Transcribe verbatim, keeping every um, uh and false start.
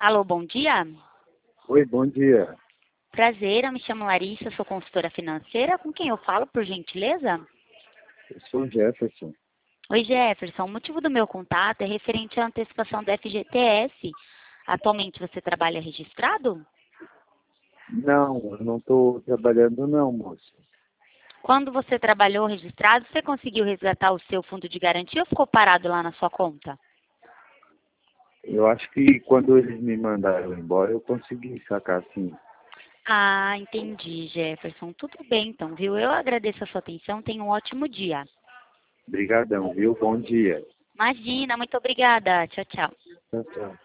Alô, bom dia. Oi, bom dia. Prazer, eu me chamo Larissa, sou consultora financeira. Com quem eu falo, por gentileza? Eu sou o Jefferson. Oi, Jefferson. O motivo do meu contato é referente à antecipação do F G T S. Atualmente você trabalha registrado? Não, eu não estou trabalhando não, moço. Quando você trabalhou registrado, você conseguiu resgatar o seu fundo de garantia ou ficou parado lá na sua conta? Eu acho que quando eles me mandaram embora, eu consegui sacar sim. Ah, entendi, Jefferson. Tudo bem, então, viu? Eu agradeço a sua atenção. Tenha um ótimo dia. Obrigadão, viu? Bom dia. Imagina, muito obrigada. Tchau, tchau. Tchau, tchau.